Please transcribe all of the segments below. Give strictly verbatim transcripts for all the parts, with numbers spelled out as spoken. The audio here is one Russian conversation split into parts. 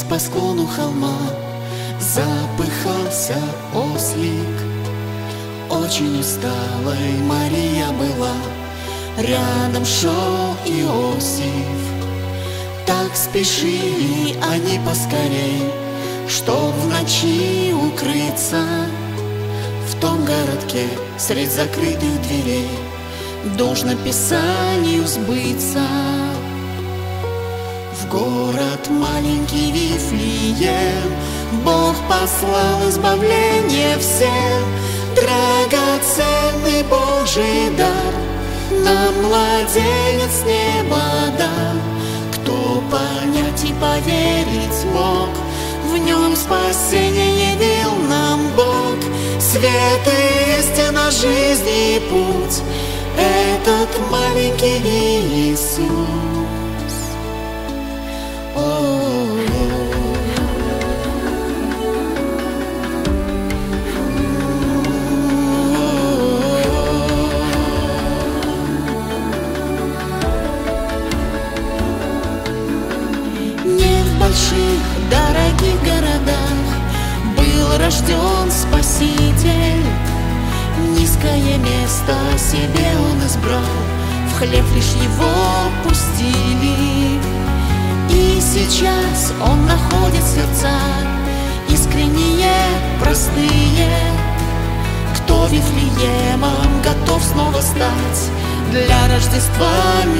Вниз по склону холма запыхался ослик. Очень усталой Мария была, рядом шел Иосиф. Так спешили они поскорей, чтоб в ночи укрыться. В том городке средь закрытых дверей должно Писанию сбыться. В город маленький Вифлеем Бог послал избавление всем. Драгоценный Божий дар нам младенец с неба дал. Кто понять и поверить мог, в нем спасение явил нам Бог. Свет и истина, жизнь и путь — этот маленький Иисус. больших, дорогих городах был рожден Спаситель. Низкое место себе он избрал, в хлеб лишь его пустили. И сейчас он находит сердца искренние, простые, кто Вифлеемом готов снова стать для Рождества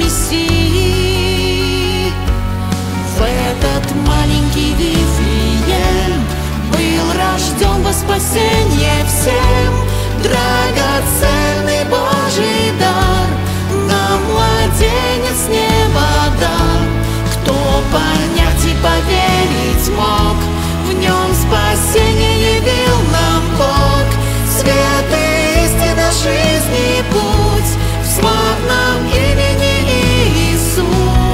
Мессии. В этот маленький Вифлеем был рожден во спасение всем. Драгоценный Божий дар нам младенец с неба дал. Кто понять и поверить мог, в нем спасение явил нам Бог. Свет и истина, жизнь и путь в славном имени Иисус.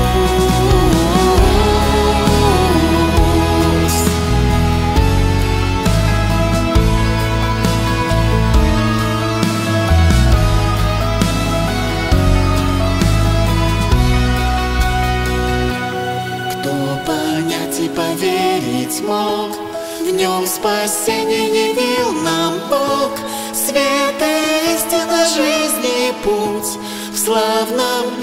Кто понять и поверить мог, в нем спасение явил нам Бог. Свет и истина, жизнь и путь в славном